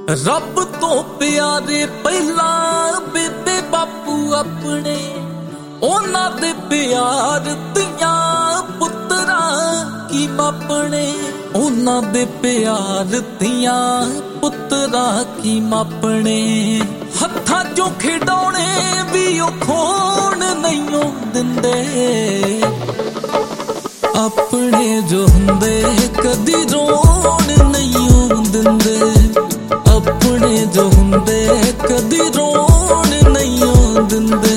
ਰੱਬ ਤੋਂ ਪਿਆਰੇ ਪਹਿਲਾਂ ਬੇਬੇ ਬਾਪੂ ਆਪਣੇ, ਉਹਨਾਂ ਦੇ ਪਿਆਰ ਧੀਆਂ ਪੁੱਤਰਾਂ ਕੀ ਮਾਪਣੇ, ਉਹਨਾਂ ਦੇ ਪਿਆਰ ਧੀਆਂ ਪੁੱਤਰਾਂ ਕੀ ਮਾਪਣੇ। ਹੱਥਾਂ ਚੋਂ ਖਿਡੌਣੇ ਵੀ ਉਹ ਖੋਣ ਨਹੀਂ ਦਿੰਦੇ, ਆਪਣੇ ਜੋ ਹੁੰਦੇ ਕਦੀ ਰੋਣ ਨਹੀਂ ਦਿੰਦੇ, ਆਪਣੇ ਜੋ ਹੁੰਦੇ ਕਦੀ ਰੋਣ ਨਹੀਂ ਦਿੰਦੇ।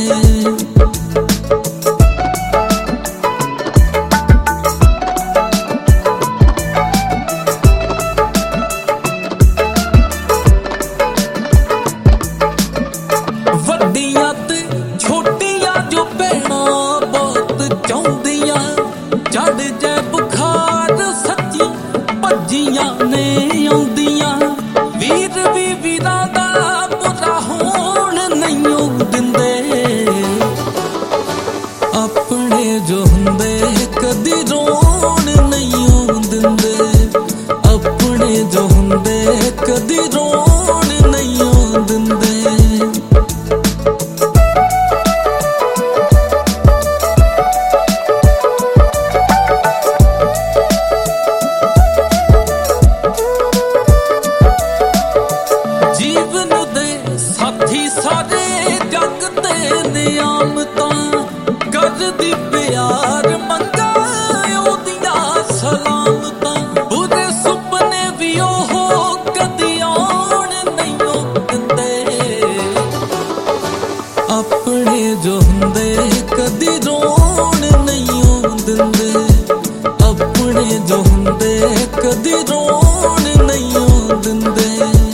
ਵੱਡੀਆਂ ਤੇ ਛੋਟੀਆਂ ਜੋ ਭੈਣਾਂ ਬਹੁਤ ਚਾਹੁੰਦੀਆਂ, ਚੜ੍ਹ ਜੈ ਬੁਖਾਰ ਸੱਚੀ ਭੱਜੀਆਂ ਨੇ ਆਉਂਦੀਆਂ। ਵੀਰ ਵੀ ਵੀਰਾਂ ਦਾ ਬੁਰਾ ਹੋਣ ਨਹੀਂ ਦਿੰਦੇ, ਆਪਣੇ ਜੋ ਹੁੰਦੇ ਕਦੀ ਰੋਣ ਨਹੀਂ ਦਿੰਦੇ, ਆਪਣੇ ਜੋ ਹੁੰਦੇ ਕਦੀ ਰੋਣ ਨਹੀਂ ਦਿੰਦੇ। ਜੀਵਨ ਦੇ ਸਾਥੀ ਸਾਰੇ ਜੱਗ ਤੇ ਨਿਆਮਤਾਂ, ਕਰਦੀ ਪਿਆਰ ਮੰਗਾ ਉਹਦੀਆਂ ਸਲਾਮਤਾਂ। ਬੁਰੇ ਸੁਪਨੇ ਵੀ ਉਹ ਕਦੀ ਆਉਣ ਨਹੀਂ ਦਿੰਦੇ, ਆਪਣੇ ਜੋ ਹੁੰਦੇ ਕਦੀ ਰੋਣ ਨਹੀਂ ਦਿੰਦੇ, ਆਪਣੇ ਜੋ ਹੁੰਦੇ ਕਦੀ ਰੋਣ ਨਹੀਂ ਦਿੰਦੇ।